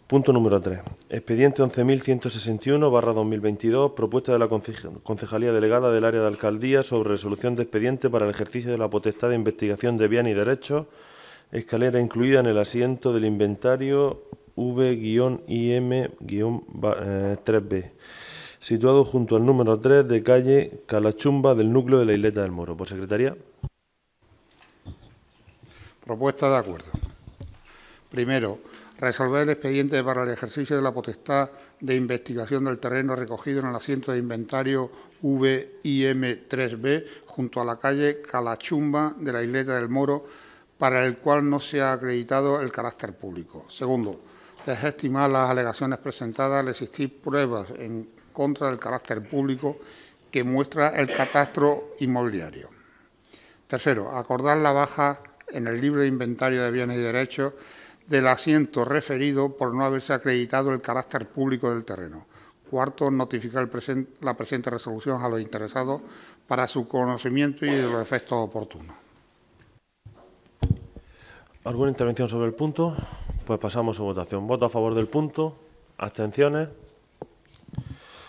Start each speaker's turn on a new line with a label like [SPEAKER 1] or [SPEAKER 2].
[SPEAKER 1] Punto número 3. Expediente 11.161/2022, propuesta de la Concejalía Delegada del Área de Alcaldía sobre resolución de expediente para el ejercicio de la potestad de investigación de bienes y derechos, escalera incluida en el asiento del inventario V-IM-3B, situado junto al número 3 de calle Calachumba del núcleo de la Isleta del Moro. Por secretaría.
[SPEAKER 2] Propuesta de acuerdo. Primero, resolver el expediente para el ejercicio de la potestad de investigación del terreno recogido en el asiento de inventario V-IM-3B junto a la calle Calachumba de la Isleta del Moro, para el cual no se ha acreditado el carácter público. Segundo, desestimar las alegaciones presentadas al existir pruebas en contra del carácter público que muestra el catastro inmobiliario. Tercero, acordar la baja en el libro de inventario de bienes y derechos del asiento referido por no haberse acreditado el carácter público del terreno. Cuarto, notificar la presente resolución a los interesados para su conocimiento y de los efectos oportunos.
[SPEAKER 1] ¿Alguna intervención sobre el punto? Pues pasamos a votación. ¿Voto a favor del punto? ¿Abstenciones?